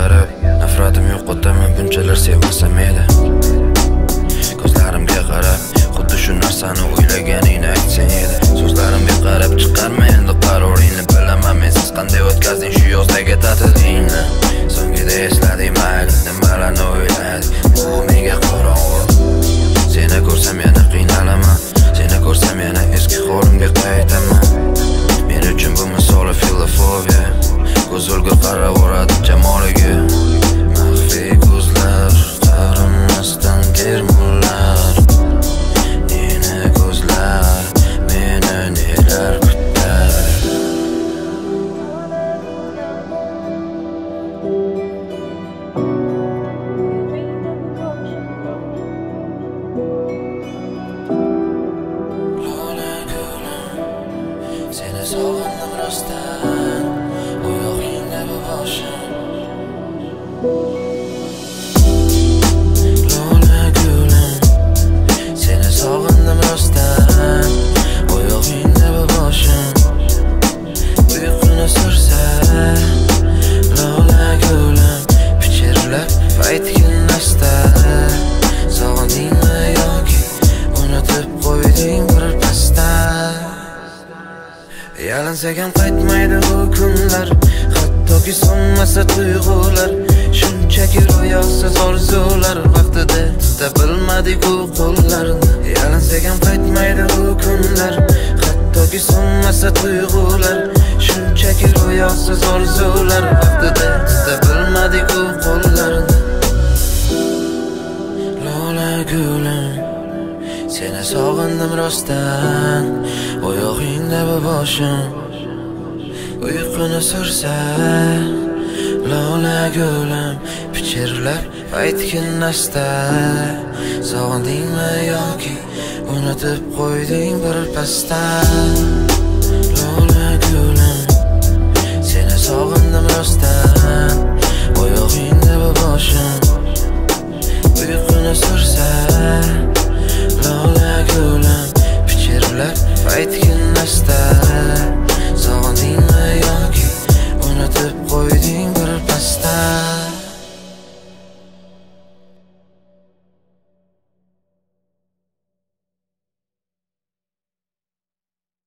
qarab nafratim yo'qotaman, bunchalar sevmasam edi. Ko'zlarimga qarab xuddi shu narsani o'ylaganingni aytsang edi. So'zlarimga qarab chiqarma endi qaroringni, bilaman men siz qanday o'tkazding shu yozdagi ta'tilingni. So'ngida esladik mayli nimalarni o'yladik, bu menga qorong'u. Seni ko'rsam yana qiynalaman, seni ko'rsam yana eski holimga qaytaman. Men uchun bu misoli filofobiya, ko'z o'lgur qaraveradi jamoliga. Maxfiy ko'zlar, qaramasdan germonlar, neni ko'zlar, meni nelar kutar. Seni sog'indim rostdan, oyog'ingda bu boshim. Lola gulim, seni sog'indim rostdan, oyog'ingda bu boshim. Uyquni sursa, lola gulim, pichirlab aytgin asta. Sog'indingmi yoki unutib qo'yding bir pasda? Yalansak ham qaytmaydi u kunlar, hattoki so'nmasa tuyg'ular. Shunchaki ro'yosiz orzular, vaqtida tuta bilmadik u qo'llarni. Yalansak ham qaytmaydi u kunlar, hattoki so'nmasa tuyg'ular. Shunchaki ro'yosiz orzular, vaqtida tuta bilmadik u qo'llarni. Lola gulim, seni sog'indim rostdan, oyog'ingda bu boshim. Uyquni sursa, lola gulim, pichirlab aytgin asta. Sog'indingmi yoki unutib qo'yding bir pasda? Lola gulim.